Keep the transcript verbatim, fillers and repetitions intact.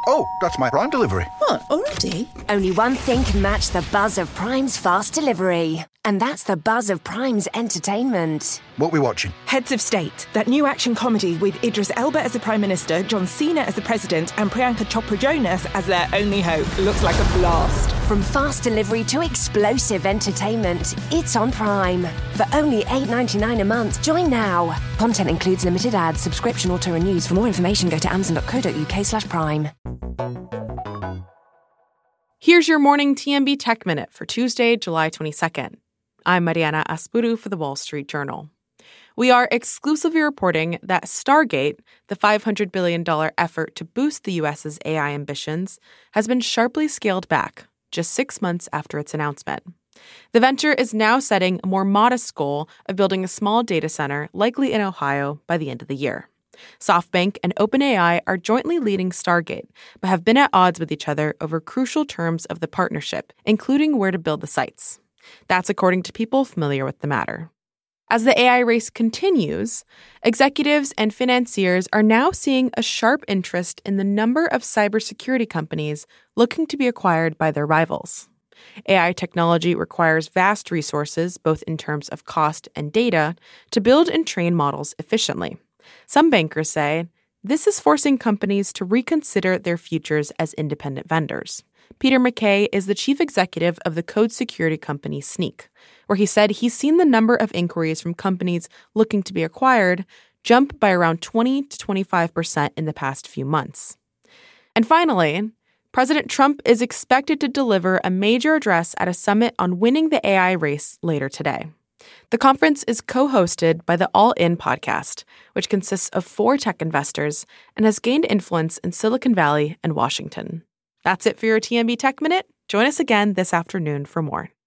Oh, that's my Prime delivery. What, already? Only one thing can match the buzz of Prime's fast delivery. And that's the buzz of Prime's entertainment. What are we watching? Heads of State, that new action comedy with Idris Elba as the Prime Minister, John Cena as the President, and Priyanka Chopra Jonas as their only hope. Looks like a blast. From fast delivery to explosive entertainment, it's on Prime. For only eight dollars and ninety-nine cents a month, join now. Content includes limited ads, subscription auto-renews. For more information, go to amazon.co.uk slash prime. Here's your morning T M B Tech Minute for Tuesday, July twenty-second. I'm Mariana Aspuru for the Wall Street Journal. We are exclusively reporting that Stargate, the five hundred billion dollars effort to boost the U S's A I ambitions, has been sharply scaled back just six months after its announcement. The venture is now setting a more modest goal of building a small data center, likely in Ohio, by the end of the year. SoftBank and OpenAI are jointly leading Stargate, but have been at odds with each other over crucial terms of the partnership, including where to build the sites. That's according to people familiar with the matter. As the A I race continues, executives and financiers are now seeing a sharp interest in the number of cybersecurity companies looking to be acquired by their rivals. A I technology requires vast resources, both in terms of cost and data, to build and train models efficiently. Some bankers say this is forcing companies to reconsider their futures as independent vendors. Peter McKay is the chief executive of the code security company Snyk, where he said he's seen the number of inquiries from companies looking to be acquired jump by around twenty to twenty-five percent in the past few months. And finally, President Trump is expected to deliver a major address at a summit on winning the A I race later today. The conference is co-hosted by the All In podcast, which consists of four tech investors and has gained influence in Silicon Valley and Washington. That's it for your T M B Tech Minute. Join us again this afternoon for more.